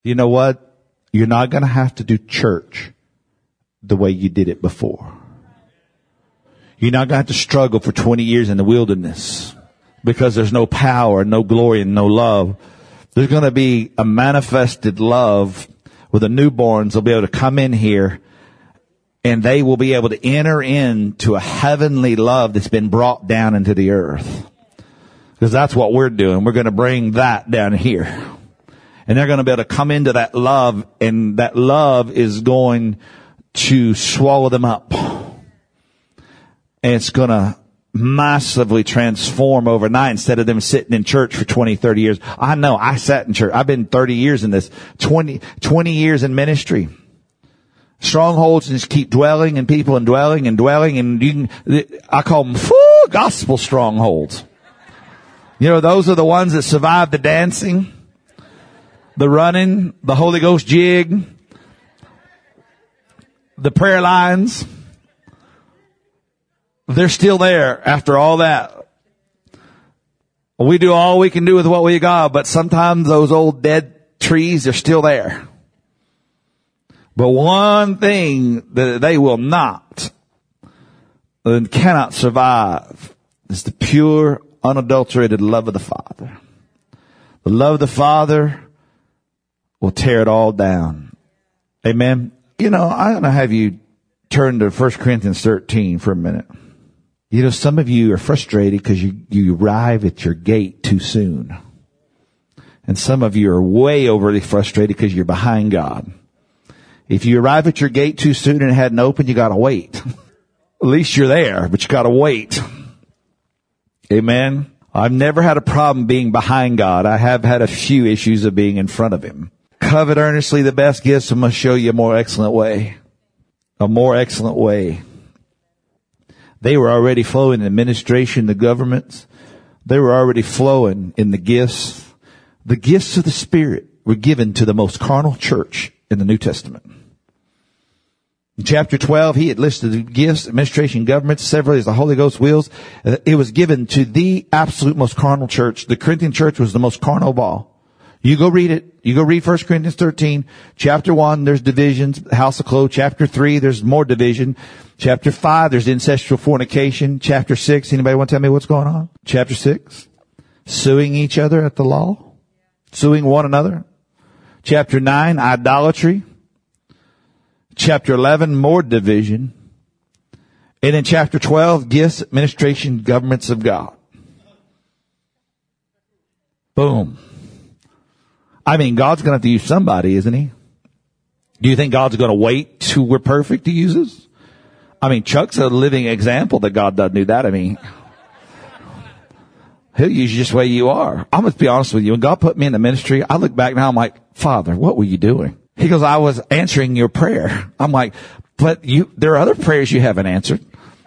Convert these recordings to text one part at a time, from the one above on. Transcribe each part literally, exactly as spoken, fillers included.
You know what? You're not going to have to do church the way you did it before. You're not going to have to struggle for twenty years in the wilderness because there's no power, no glory, and no love. There's going to be a manifested love where the newborns will be able to come in here and they will be able to enter into a heavenly love that's been brought down into the earth. Because that's what we're doing. We're going to bring that down here. And they're going to be able to come into that love, and that love is going to swallow them up. And it's going to massively transform overnight instead of them sitting in church for twenty, thirty years. I know, I sat in church. I've been thirty years in this, twenty, twenty years in ministry. Strongholds just keep dwelling and people and dwelling and dwelling, and you can, I call them whoo, gospel strongholds. You know, those are the ones that survive the dancing, the running, the Holy Ghost jig, the prayer lines. They're still there after all that. We do all we can do with what we got, but sometimes those old dead trees are still there. But one thing that they will not and cannot survive is the pure, unadulterated love of the Father. The love of the Father will tear it all down. Amen. You know, I'm going to have you turn to First Corinthians thirteen for a minute. You know, some of you are frustrated because you, you arrive at your gate too soon. And some of you are way overly frustrated because you're behind God. If you arrive at your gate too soon and it hadn't opened, you gotta wait. At least you're there, but you gotta wait. Amen. I've never had a problem being behind God. I have had a few issues of being in front of Him. Covet earnestly the best gifts, and must show you a more excellent way. A more excellent way. They were already flowing in the administration, the governments. They were already flowing in the gifts. The gifts of the Spirit were given to the most carnal church in the New Testament. In chapter twelve, he had listed the gifts, administration, government, several as the Holy Ghost wills. It was given to the absolute most carnal church. The Corinthian church was the most carnal of all. You go read it. You go read First Corinthians thirteen. Chapter one, there's divisions, house of clothes. Chapter three, there's more division. Chapter five, there's incestual fornication. Chapter six, anybody want to tell me what's going on? Chapter six, suing each other at the law. Suing one another. Chapter nine, idolatry. Chapter eleven, more division. And in chapter twelve, gifts, administration, governments of God. Boom. I mean, God's going to have to use somebody, isn't He? Do you think God's going to wait till we're perfect to use us? I mean, Chuck's a living example that God doesn't do that. I mean, He'll use you just the way you are. I'm going to be honest with you. When God put me in the ministry, I look back now, I'm like, Father, what were you doing? He goes, I was answering your prayer. I'm like, but you, there are other prayers you haven't answered.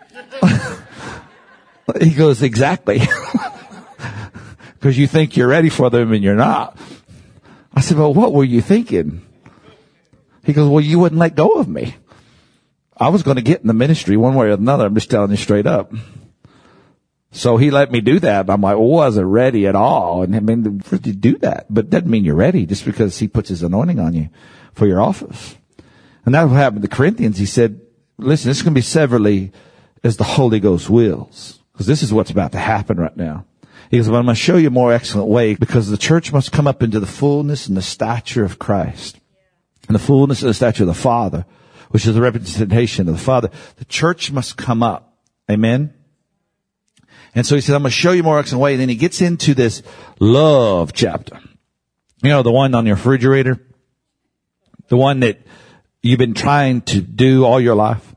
He goes, exactly. Because you think you're ready for them and you're not. I said, well, what were you thinking? He goes, well, you wouldn't let go of me. I was going to get in the ministry one way or another. I'm just telling you straight up. So he let me do that. I'm like, well, I wasn't ready at all. And I mean, for to do that, but it doesn't mean you're ready just because He puts His anointing on you for your office. And that's what happened to the Corinthians. He said, listen, this is going to be severally as the Holy Ghost wills, because this is what's about to happen right now. He goes, well, I'm going to show you a more excellent way, because the church must come up into the fullness and the stature of Christ, and the fullness and the stature of the Father, which is the representation of the Father. The church must come up. Amen. And so he said, I'm going to show you a more excellent way. And then he gets into this love chapter. You know, the one on your refrigerator, the one that you've been trying to do all your life.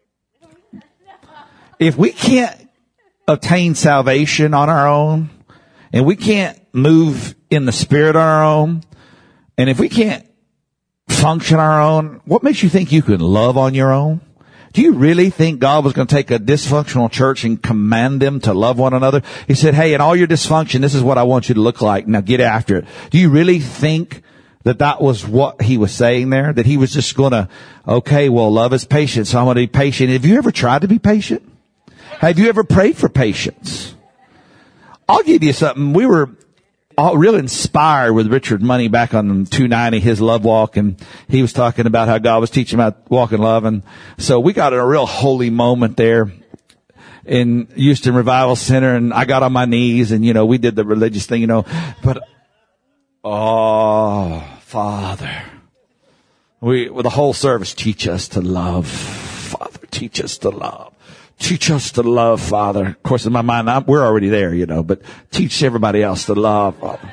If we can't obtain salvation on our own, and we can't move in the Spirit on our own, and if we can't function on our own, what makes you think you can love on your own? Do you really think God was going to take a dysfunctional church and command them to love one another? He said, hey, in all your dysfunction, this is what I want you to look like. Now get after it. Do you really think that that was what He was saying there? That He was just going to, okay, well, love is patient, so I'm going to be patient. Have you ever tried to be patient? Have you ever prayed for patience? I'll give you something. We were all real inspired with Richard Money back on two ninety, his love walk. And he was talking about how God was teaching about walking love. And so we got in a real holy moment there in Houston Revival Center. And I got on my knees and, you know, we did the religious thing, you know, but, oh, Father, we, with the whole service, teach us to love. Father, teach us to love. Teach us to love, Father. Of course, in my mind, I'm, we're already there, you know, but teach everybody else to love, Father.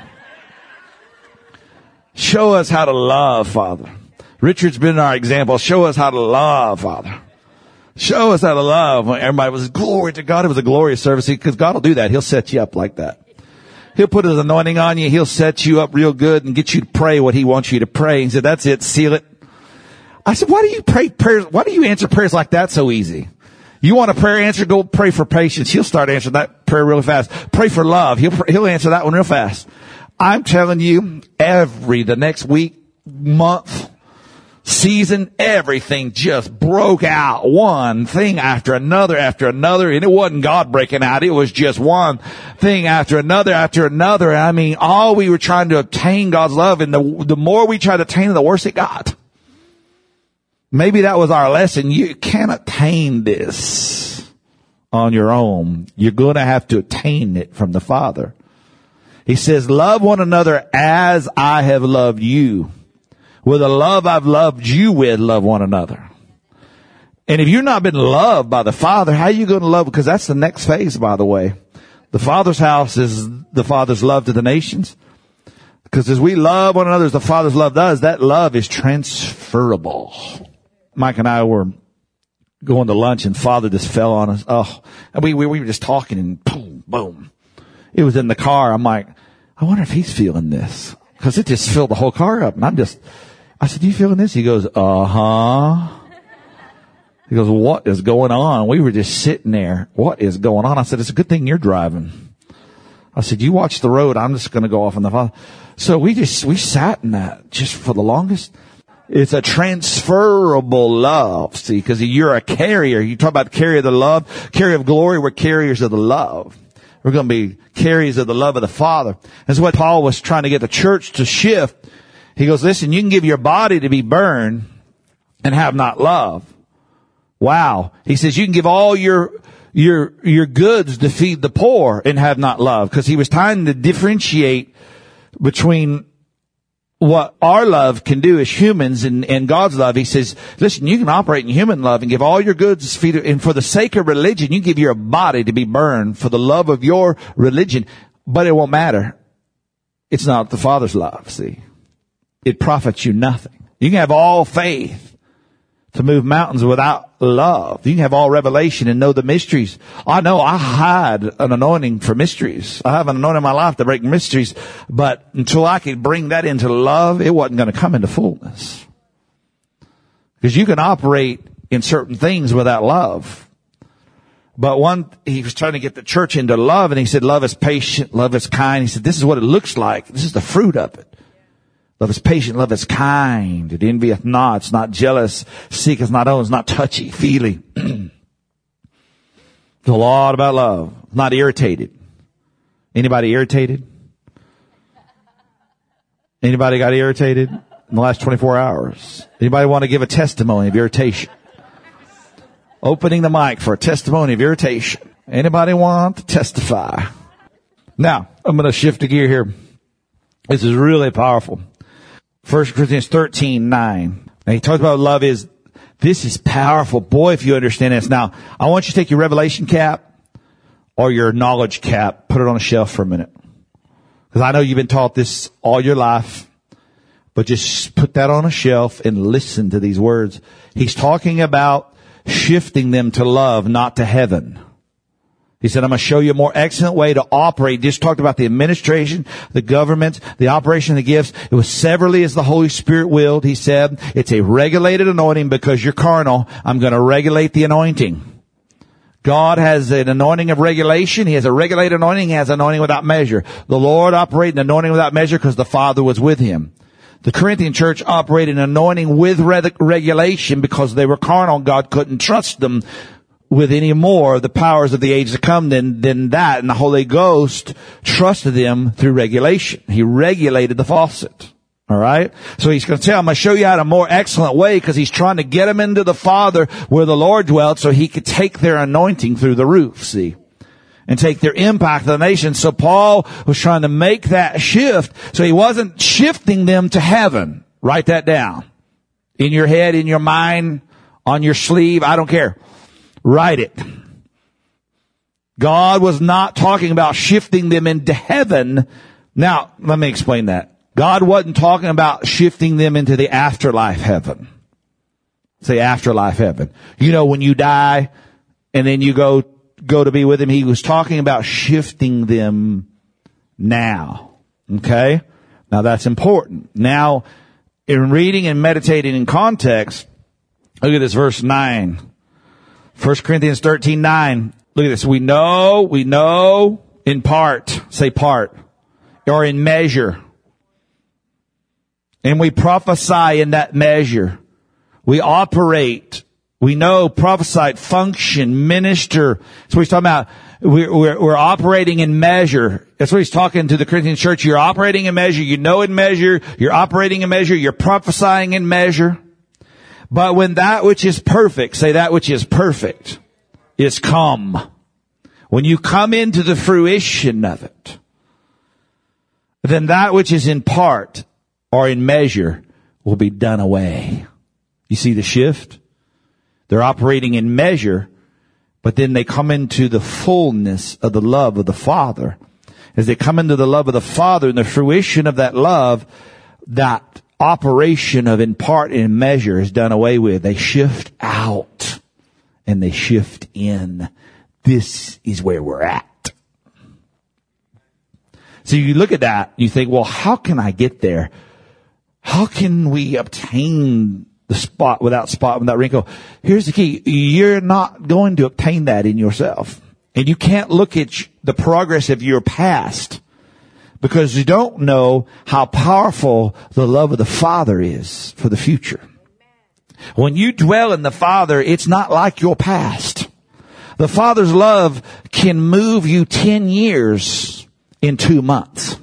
Show us how to love, Father. Richard's been our example. Show us how to love, Father. Show us how to love. When everybody was, glory to God. It was a glorious service because God will do that. He'll set you up like that. He'll put his anointing on you. He'll set you up real good and get you to pray what he wants you to pray. He said, that's it. Seal it. I said, why do you pray prayers? Why do you answer prayers like that so easy? You want a prayer answer? Go pray for patience. He'll start answering that prayer really fast. Pray for love. He'll, he'll answer that one real fast. I'm telling you, every, the next week, month, season, everything just broke out. One thing after another after another. And it wasn't God breaking out. It was just one thing after another after another. I mean, all we were trying to obtain God's love. And the, the more we tried to attain it, the worse it got. Maybe that was our lesson. You can't attain this on your own. You're going to have to attain it from the Father. He says, love one another as I have loved you. With the love I've loved you with, love one another. And if you've not been loved by the Father, how are you going to love? Because that's the next phase, by the way. The Father's house is the Father's love to the nations. Because as we love one another as the Father's loved us, that love is transferable. Mike and I were going to lunch and Father just fell on us. Oh, and we, we, we were just talking and boom, boom. It was in the car. I'm like, I wonder if he's feeling this. Cause it just filled the whole car up. And I'm just, I said, you feeling this? He goes, uh-huh. He goes, what is going on? We were just sitting there. What is going on? I said, it's a good thing you're driving. I said, you watch the road. I'm just going to go off on the Father. So we just, we sat in that just for the longest. It's a transferable love, see, because you're a carrier. You talk about carrier of the love, carrier of glory. We're carriers of the love. We're going to be carriers of the love of the Father. That's what Paul was trying to get the church to shift. He goes, listen, you can give your body to be burned and have not love. Wow. He says you can give all your, your, your goods to feed the poor and have not love. Because he was trying to differentiate between what our love can do as humans and, and God's love. He says, listen, you can operate in human love and give all your goods to feed it. And for the sake of religion, you give your body to be burned for the love of your religion. But it won't matter. It's not the Father's love, see. It profits you nothing. You can have all faith to move mountains without love. You can have all revelation and know the mysteries. I know I had an anointing for mysteries. I have an anointing in my life to break mysteries. But until I could bring that into love, it wasn't going to come into fullness. Because you can operate in certain things without love. But one, he was trying to get the church into love, and he said, love is patient, love is kind. He said, this is what it looks like. This is the fruit of it. Love is patient, love is kind. It envieth not, it's not jealous, seeketh not own, it's not touchy, feely. There's a lot about love. Not irritated. Anybody irritated? Anybody got irritated in the last twenty-four hours? Anybody want to give a testimony of irritation? Opening the mic for a testimony of irritation. Anybody want to testify? Now, I'm going to shift a gear here. This is really powerful. First Corinthians thirteen nine. Now he talks about love is, this is powerful. Boy, if you understand this. Now, I want you to take your revelation cap or your knowledge cap, put it on a shelf for a minute. Because I know you've been taught this all your life. But just put that on a shelf and listen to these words. He's talking about shifting them to love, not to heaven. He said, I'm going to show you a more excellent way to operate. Just talked about the administration, the government, the operation of the gifts. It was severally as the Holy Spirit willed. He said, it's a regulated anointing because you're carnal. I'm going to regulate the anointing. God has an anointing of regulation. He has a regulated anointing. He has anointing without measure. The Lord operated an anointing without measure because the Father was with him. The Corinthian church operated an anointing with re- regulation because they were carnal. God couldn't trust them with any more of the powers of the age to come than, than that. And the Holy Ghost trusted them through regulation. He regulated the faucet. All right. So he's going to tell them, I'm going to show you how a more excellent way, because he's trying to get them into the Father where the Lord dwelt so he could take their anointing through the roof, see, and take their impact to the nation. So Paul was trying to make that shift. So he wasn't shifting them to heaven. Write that down. In your head, in your mind, on your sleeve. I don't care. Write it. God was not talking about shifting them into heaven. Now, let me explain that. God wasn't talking about shifting them into the afterlife heaven. Say afterlife heaven. You know, when you die and then you go, go to be with him, he was talking about shifting them now. Okay? Now that's important. Now, in reading and meditating in context, look at this verse nine. First Corinthians thirteen nine. Look at this. We know, we know in part. Say part. Or in measure. And we prophesy in that measure. We operate. We know, prophesy, function, minister. That's what he's talking about. We're, we're, we're operating in measure. That's what he's talking to the Corinthian church. You're operating in measure. You know in measure. You're operating in measure. You're prophesying in measure. But when that which is perfect, say that which is perfect, is come. When you come into the fruition of it, then that which is in part or in measure will be done away. You see the shift? They're operating in measure, but then they come into the fullness of the love of the Father. As they come into the love of the Father and the fruition of that love, that operation of in part and in measure is done away with. They shift out and they shift in. This is where we're at. So you look at that, you think, well, how can I get there? How can we obtain the spot without spot, without wrinkle? Here's the key. You're not going to obtain that in yourself. And you can't look at the progress of your past because you don't know how powerful the love of the Father is for the future. When you dwell in the Father, it's not like your past. The Father's love can move you ten years in two months.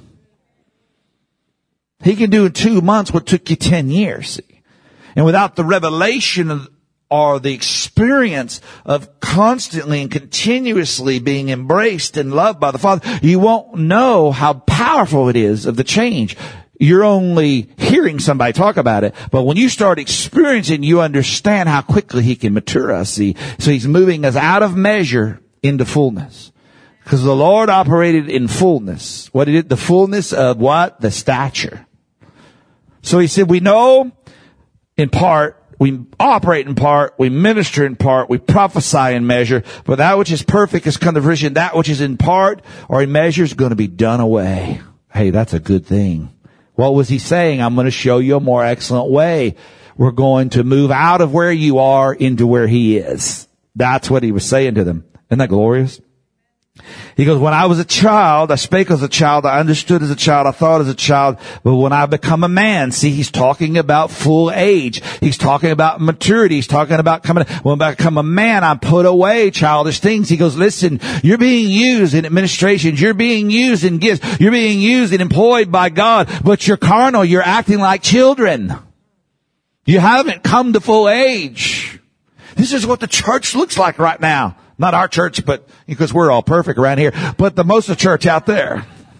He can do in two months what took you ten years. And without the revelation of, or the experience of constantly and continuously being embraced and loved by the Father, you won't know how powerful it is of the change. You're only hearing somebody talk about it, but when you start experiencing, you understand how quickly he can mature us. See, so he's moving us out of measure into fullness. Because the Lord operated in fullness. What did it? The fullness of what? The stature. So he said, we know in part, we operate in part, we minister in part, we prophesy in measure, but that which is perfect has come to fruition. That which is in part or in measure is going to be done away. Hey, that's a good thing. What was he saying? I'm going to show you a more excellent way. We're going to move out of where you are into where he is. That's what he was saying to them. Isn't that glorious? He goes, when I was a child, I spake as a child, I understood as a child, I thought as a child, but when I become a man, see, he's talking about full age. He's talking about maturity. He's talking about coming, when I become a man, I put away childish things. He goes, listen, you're being used in administrations. You're being used in gifts. You're being used and employed by God, but you're carnal. You're acting like children. You haven't come to full age. This is what the church looks like right now. Not our church, but because we're all perfect around here, but the most of the church out there.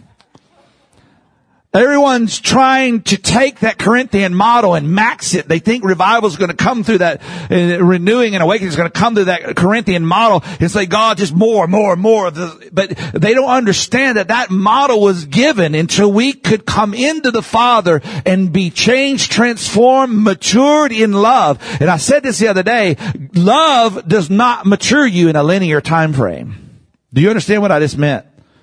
Everyone's trying to take that Corinthian model and max it. They think revival is going to come through that, uh, renewing and awakening is going to come through that Corinthian model and say, God, just more, more, more. But they don't understand that that model was given until we could come into the Father and be changed, transformed, matured in love. And I said this the other day, love does not mature you in a linear time frame. Do you understand what I just meant?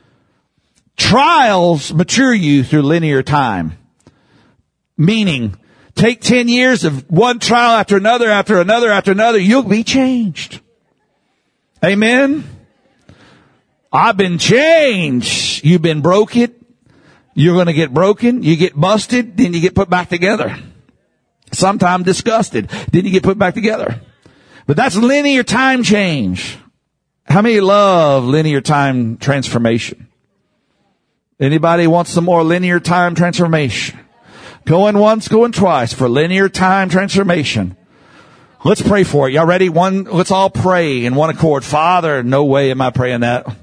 Trials mature you through linear time. Meaning, take ten years of one trial after another, after another, after another, you'll be changed. Amen? I've been changed. You've been broken. You're going to get broken. You get busted. Then you get put back together. Sometimes disgusted. Then you get put back together. But that's linear time change. How many love linear time transformation? Anybody want some more linear time transformation? Going once, going twice for linear time transformation. Let's pray for it. Y'all ready? One, let's all pray in one accord. Father, no way am I praying that.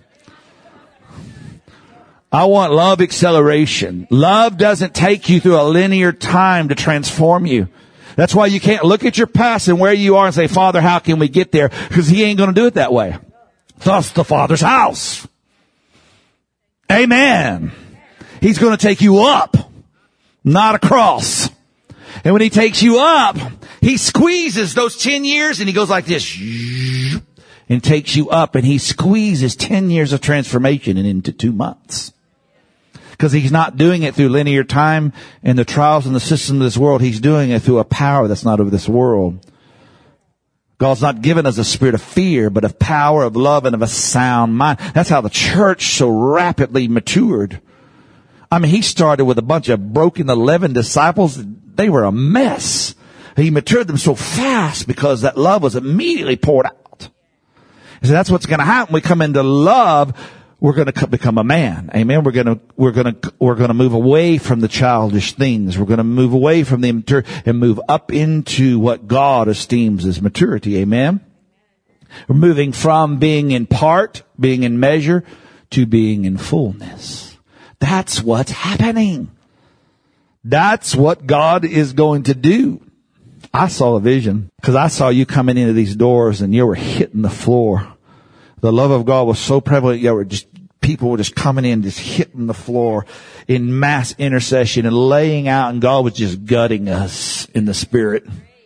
I want love acceleration. Love doesn't take you through a linear time to transform you. That's why you can't look at your past and where you are and say, Father, how can we get there? Because he ain't going to do it that way. Thus the Father's house. Amen. He's going to take you up, not across. And when he takes you up, he squeezes those ten years and he goes like this and takes you up, and he squeezes ten years of transformation into two months. Because he's not doing it through linear time and the trials and the system of this world. He's doing it through a power that's not of this world. God's not given us a spirit of fear, but of power, of love, and of a sound mind. That's how the church so rapidly matured. I mean, he started with a bunch of broken eleven disciples. They were a mess. He matured them so fast because that love was immediately poured out. So that's what's going to happen. We come into love, we're going to become a man. Amen. We're going to, we're going to, we're going to move away from the childish things. We're going to move away from the immature and move up into what God esteems as maturity. Amen. We're moving from being in part, being in measure, to being in fullness. That's what's happening. That's what God is going to do. I saw a vision because I saw you coming into these doors and you were hitting the floor. The love of God was so prevalent. You were just, people were just coming in, just hitting the floor in mass intercession and laying out, and God was just gutting us in the spirit.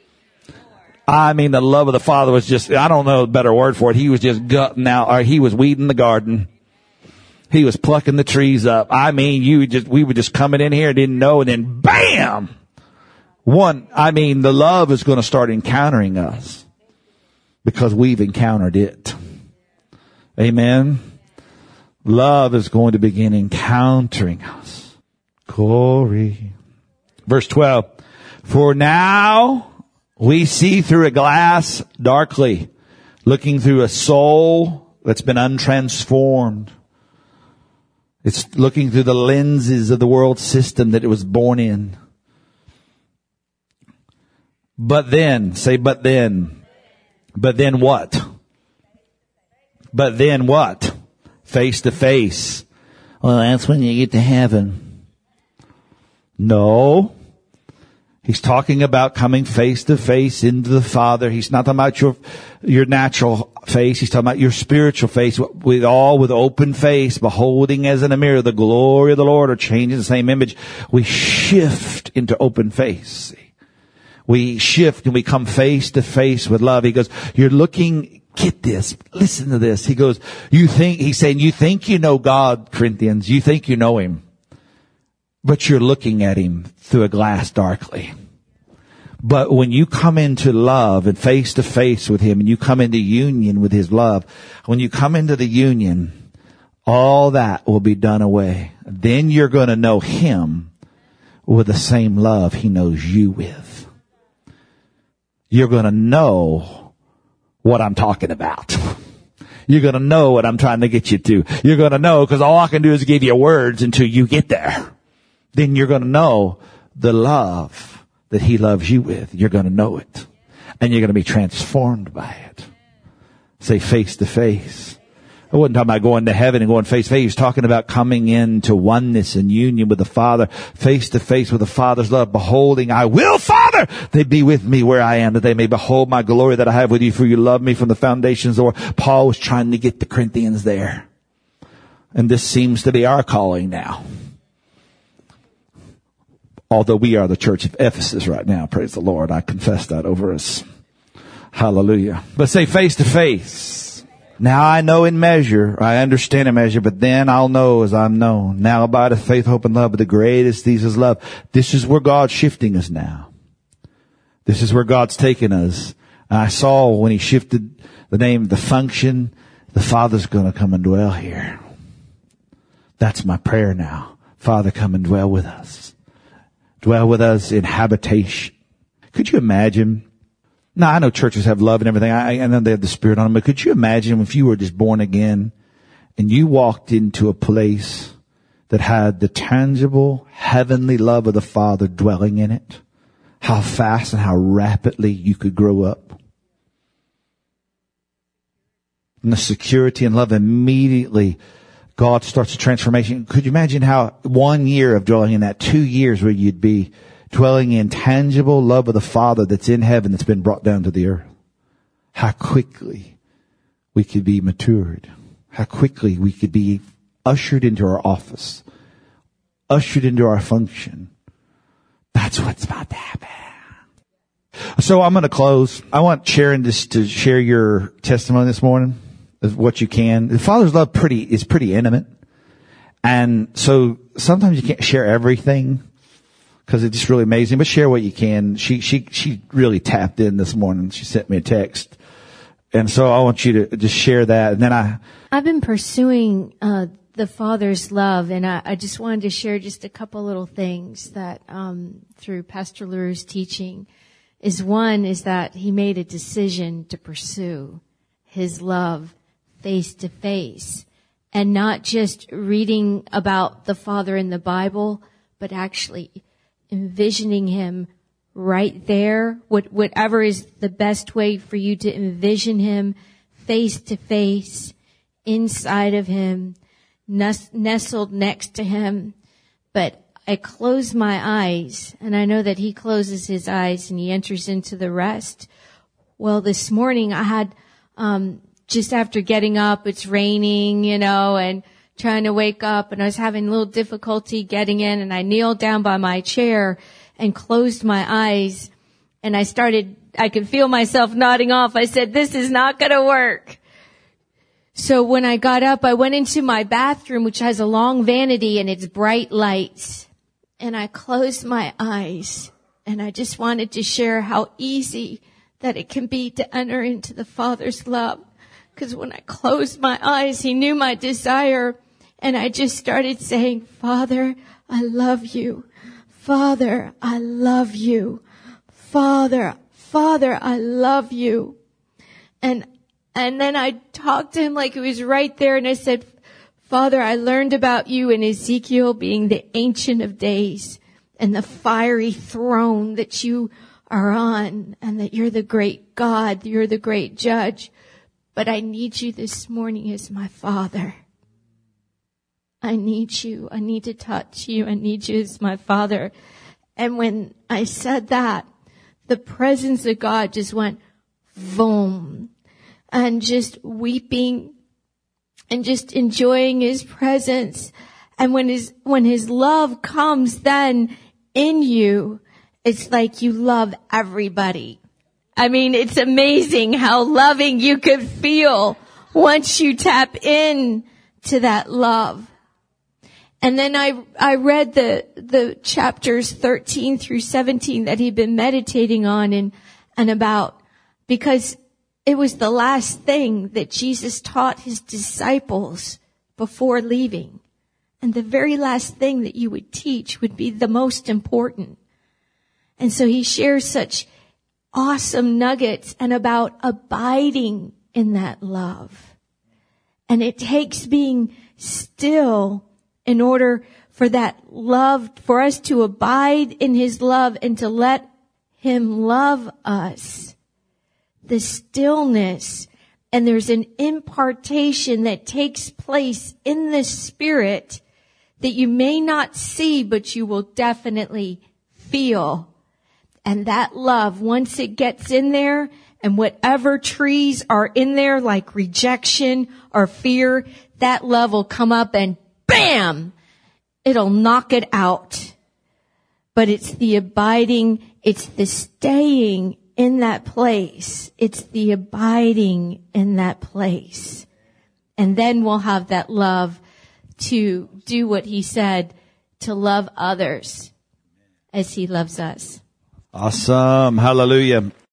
I mean, the love of the Father was just, I don't know a better word for it. He was just gutting out, or he was weeding the garden. He was plucking the trees up. I mean, you just, we were just coming in here, didn't know, and then bam! One, I mean, the love is going to start encountering us because we've encountered it. Amen. Love is going to begin encountering us. Glory. Verse twelve. For now we see through a glass darkly, looking through a soul that's been untransformed. It's looking through the lenses of the world system that it was born in. But then, say, but then, but then what? But then what? Face to face. Well, that's when you get to heaven. No. He's talking about coming face to face into the Father. He's not talking about your, your natural face. He's talking about your spiritual face, with all with open face, beholding as in a mirror the glory of the Lord, or changing the same image. We shift into open face. We shift and we come face to face with love. He goes, you're looking, get this, listen to this. He goes, you think, he's saying, you think you know God, Corinthians. You think you know him, but you're looking at him through a glass darkly. But when you come into love and face to face with him, and you come into union with his love, when you come into the union, all that will be done away. Then you're going to know him with the same love he knows you with. You're going to know what I'm talking about. You're going to know what I'm trying to get you to. You're going to know, because all I can do is give you words until you get there. Then you're going to know the love that he loves you with. You're going to know it. And you're going to be transformed by it. Say face to face. I wasn't talking about going to heaven and going face to face. He was talking about coming into oneness and union with the Father, face to face with the Father's love, beholding, I will, Father, they be with me where I am, that they may behold my glory that I have with you, for you love me from the foundations of the world. Paul was trying to get the Corinthians there. And this seems to be our calling now. Although we are the church of Ephesus right now, praise the Lord. I confess that over us. Hallelujah. But say face to face. Now I know in measure, I understand in measure, but then I'll know as I'm known. Now abideth faith, hope, and love, but the greatest these is love. This is where God's shifting us now. This is where God's taking us. And I saw when he shifted the name, the function, the Father's going to come and dwell here. That's my prayer now. Father, come and dwell with us. Dwell with us in habitation. Could you imagine Now, I know churches have love and everything. I, I know they have the Spirit on them. But could you imagine if you were just born again and you walked into a place that had the tangible, heavenly love of the Father dwelling in it? How fast and how rapidly you could grow up. And the security and love immediately, God starts a transformation. Could you imagine how one year of dwelling in that, two years where you'd be dwelling in tangible love of the Father that's in heaven that's been brought down to the earth? How quickly we could be matured. How quickly we could be ushered into our office, ushered into our function. That's what's about to happen. So I'm going to close. I want Sharon just to share your testimony this morning, of what you can. The Father's love pretty is pretty intimate, and so sometimes you can't share everything because it's just really amazing. But share what you can. She she she really tapped in this morning. She sent me a text, and so I want you to just share that. And then I I've been pursuing uh the Father's love, and I, I just wanted to share just a couple little things that um through Pastor LaRue's teaching. Is one is that he made a decision to pursue his love face to face, and not just reading about the Father in the Bible, but actually envisioning him right there. What, whatever is the best way for you to envision him face to face, inside of him, nestled next to him. But I close my eyes, and I know that he closes his eyes and he enters into the rest. Well, this morning I had, um, just after getting up, it's raining, you know, and trying to wake up, and I was having a little difficulty getting in, and I kneeled down by my chair and closed my eyes, and I started, I could feel myself nodding off. I said, this is not going to work. So when I got up, I went into my bathroom, which has a long vanity and it's bright lights. And I closed my eyes, and I just wanted to share how easy that it can be to enter into the Father's love. Because when I closed my eyes, he knew my desire, and I just started saying, Father, I love you. Father, I love you. Father, Father, I love you. And, and then I talked to him like he was right there, and I said, Father, I learned about you in Ezekiel being the Ancient of Days and the fiery throne that you are on, and that you're the great God, you're the great judge. But I need you this morning as my Father. I need you. I need to touch you. I need you as my Father. And when I said that, the presence of God just went boom, and just weeping and just enjoying his presence. And when his, when his love comes then in you, it's like you love everybody. I mean, it's amazing how loving you could feel once you tap in to that love. And then I, I read the, the chapters thirteen through seventeen that he'd been meditating on and, and about, because it was the last thing that Jesus taught his disciples before leaving. And the very last thing that you would teach would be the most important. And so he shares such awesome nuggets and about abiding in that love. And it takes being still in order for that love, for us to abide in his love and to let him love us. The stillness, and there's an impartation that takes place in the Spirit that you may not see, but you will definitely feel. And that love, once it gets in there, and whatever trees are in there, like rejection or fear, that love will come up and bam! It'll knock it out. But it's the abiding, it's the staying in that place. It's the abiding in that place. And then we'll have that love to do what he said, to love others as he loves us. Awesome. Hallelujah.